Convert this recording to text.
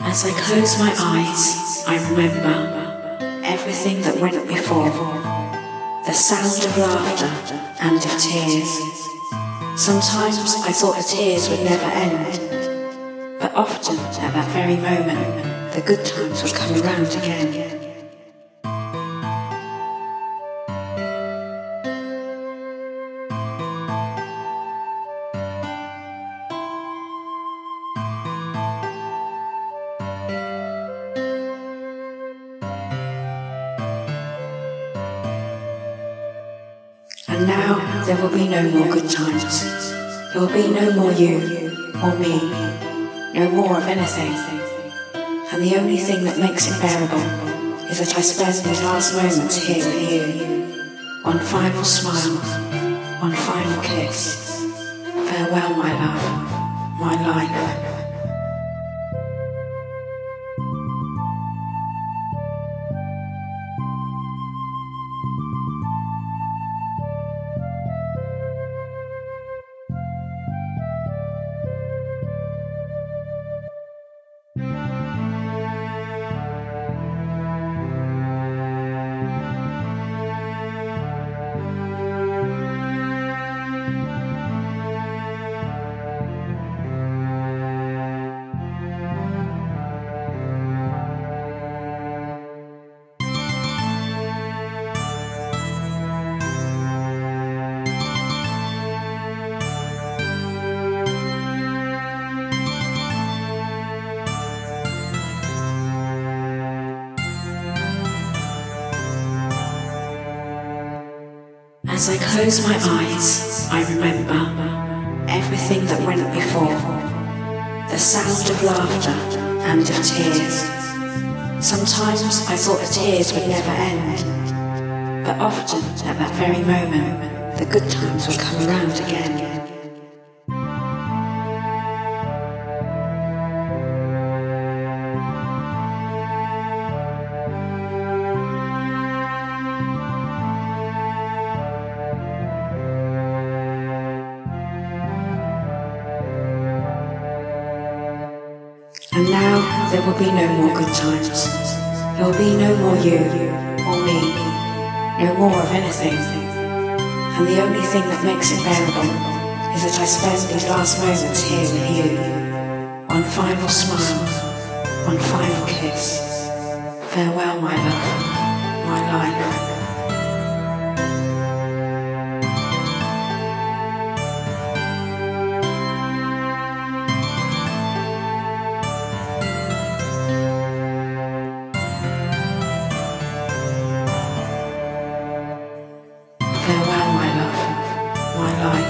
As I close my eyes, I remember everything that went before, the sound of laughter and of tears. Sometimes I thought the tears would never end, but often at that very moment, the good times would come around again. And now there will be no more good times. There will be no more you or me, no more of anything. And the only thing that makes it bearable is that I spend these last moments here with you. One final smile, one final kiss. Farewell, my love, my life. As I close my eyes, I remember everything that went before, the sound of laughter and of tears. Sometimes I thought the tears would never end, but often at that very moment, the good times would come around again. And now there will be no more good times. There will be no more you or me, no more of anything. And the only thing that makes it bearable is that I spend these last moments here with you. One final smile, one final kiss. Farewell, my love, my life. Farewell, my love, my life.